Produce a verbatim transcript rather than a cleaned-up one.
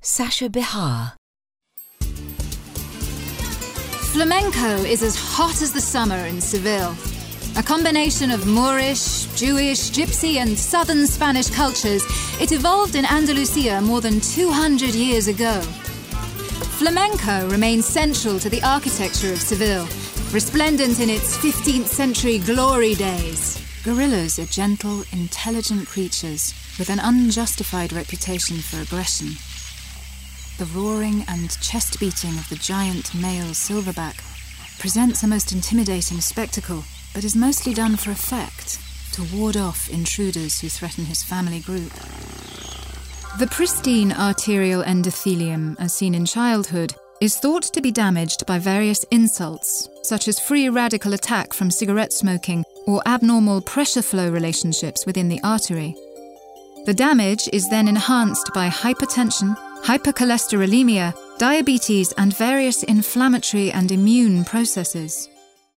Sasha Bihar. Flamenco is as hot as the summer in Seville. A combination of Moorish, Jewish, Gypsy and southern Spanish cultures, it evolved in Andalusia more than two hundred years ago. Flamenco remains central to the architecture of Seville, resplendent in its fifteenth century glory days. Gorillas are gentle, intelligent creatures with an unjustified reputation for aggression. The roaring and chest-beating of the giant male silverback presents a most intimidating spectacle, but is mostly done for effect, to ward off intruders who threaten his family group. The pristine arterial endothelium, as seen in childhood, is thought to be damaged by various insults, such as free radical attack from cigarette smoking or abnormal pressure flow relationships within the artery. The damage is then enhanced by hypertension, hypercholesterolemia, diabetes and various inflammatory and immune processes.